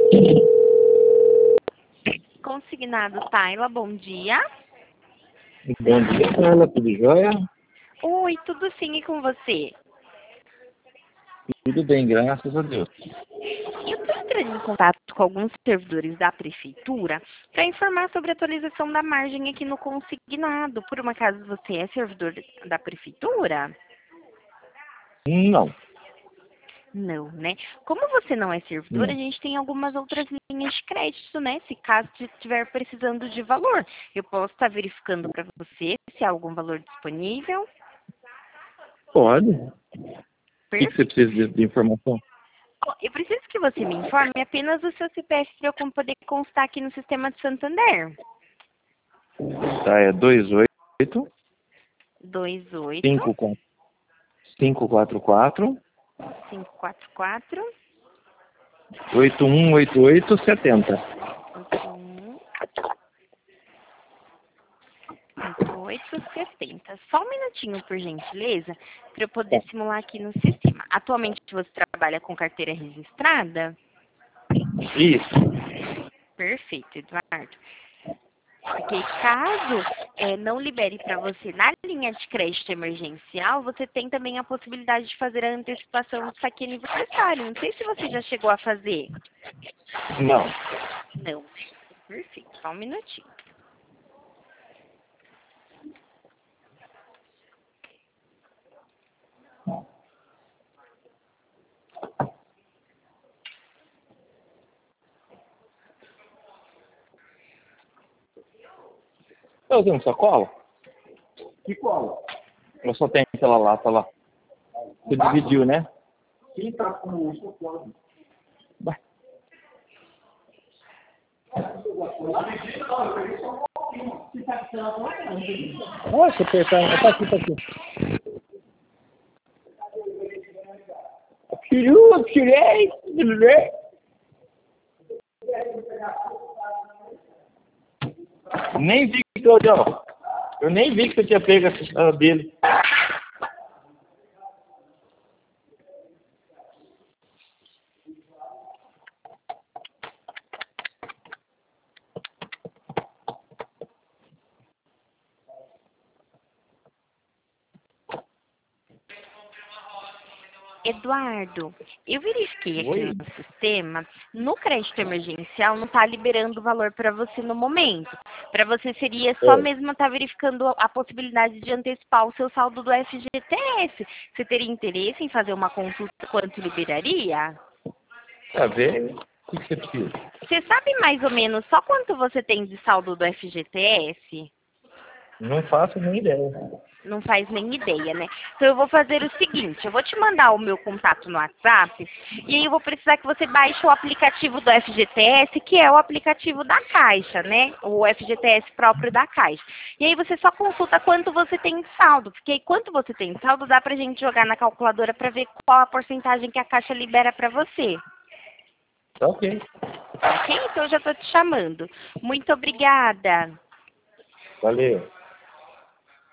Consignado Taila, bom dia. Bom dia, Carla, tudo jóia? Oi, tudo sim e com você? Tudo bem, graças a Deus. Eu estou entrando em contato com alguns servidores da prefeitura para informar sobre a atualização da margem aqui no consignado. Por um acaso você é servidor da prefeitura? Não. Não, né? Como você não é servidor, a Não. gente tem algumas outras linhas de crédito, né? Se caso estiver precisando de valor, eu posso estar verificando para você se há algum valor disponível. Pode. O que você Perfeito. precisa de informação? Eu preciso que você me informe apenas o seu CPF para eu poder constar aqui no sistema de Santander. Tá, é 28 28 54 544 544 8188 70. 8870. Só um minutinho, por gentileza, para eu poder simular aqui no sistema. Atualmente você trabalha com carteira registrada? Isso. Perfeito, Eduardo. Porque caso não libere para você na linha de crédito emergencial, você tem também a possibilidade de fazer a antecipação do saque aniversário. Não sei se você já chegou a fazer. Não. Não. Perfeito, só um minutinho. Tá usando sacola? Que cola? Eu só tenho aquela lata lá. Você dividiu, né? Sim, tá com sacola. Nossa, apertar. Tá aqui. Tirei. Nem vi que eu nem vi que você tinha pego a dele. Eduardo, eu verifiquei aqui Oi? no sistema, no crédito emergencial não está liberando o valor para você no momento. Para você seria só mesmo estar verificando a possibilidade de antecipar o seu saldo do FGTS. Você teria interesse em fazer uma consulta quanto liberaria? Pra ver o que você precisa. Você sabe mais ou menos só quanto você tem de saldo do FGTS? Não faço nem ideia. Não faz nem ideia, né? Então eu vou fazer o seguinte, eu vou te mandar o meu contato no WhatsApp e aí eu vou precisar que você baixe o aplicativo do FGTS, que é o aplicativo da Caixa, né? O FGTS próprio da Caixa. E aí você só consulta quanto você tem de saldo, porque aí quanto você tem de saldo dá pra gente jogar na calculadora pra ver qual a porcentagem que a Caixa libera pra você. Tá ok. Ok? Então eu já tô te chamando. Muito obrigada. Valeu.